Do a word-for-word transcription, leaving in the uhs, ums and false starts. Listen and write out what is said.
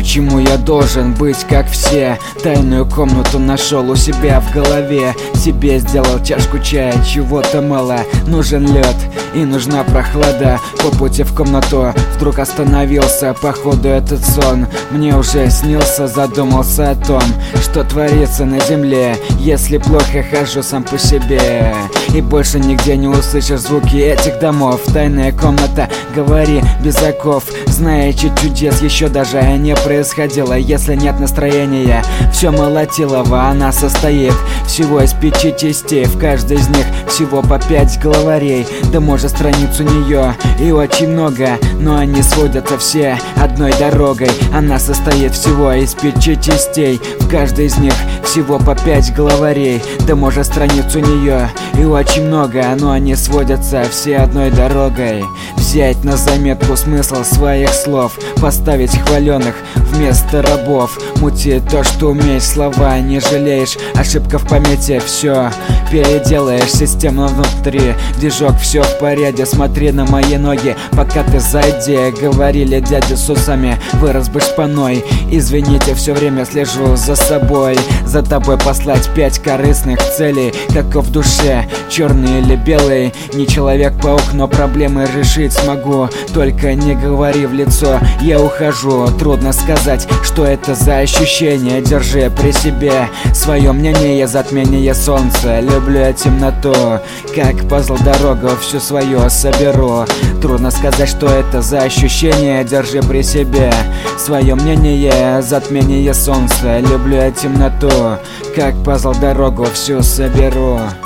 Почему я должен быть как все? Тайную комнату нашел у себя в голове. Себе сделал чашку чая, чего-то мало. Нужен лед и нужна прохлада. По пути в комнату вдруг остановился. Походу этот сон мне уже снился. Задумался о том, что творится на земле, если плохо хожу сам по себе. И больше нигде не услышишь звуки этих домов. Тайная комната, говори без оков. Знаете, чудес еще даже не происходило. Если нет настроения, все молотилово. Она состоит всего из пяти частей. В каждой из них всего по пять главарей. Да может страниц у нее и очень много, но они сводятся все одной дорогой. Она состоит всего из пяти частей. В каждой из них всего по пять главарей. Да может страниц у нее и очень много, но они сводятся все одной дорогой. Взять на заметку смысл своих слов, поставить хваленых вместо рабов. Мути то, что умеешь, слова не жалеешь. Ошибка в памяти, все переделаешь. Система внутри, движок, все в порядке. Смотри на мои ноги, пока ты сзади. Говорили дяди с усами, вырос бы шпаной. Извините, все время слежу за собой. За тобой послать пять корыстных целей. Каков в душе, черный или белый. Не человек-паук, но проблемы решить смогу. Только не говори в лицо, я ухожу. Трудно сказать, что это за ощущение. Держи при себе свое мнение, затмение солнца. Люблю я темноту, как пазл дорогу всю свою соберу. Трудно сказать, что это за ощущение. Держи при себе свое мнение, затмение солнца. Люблю я темноту, как пазл дорогу всю соберу.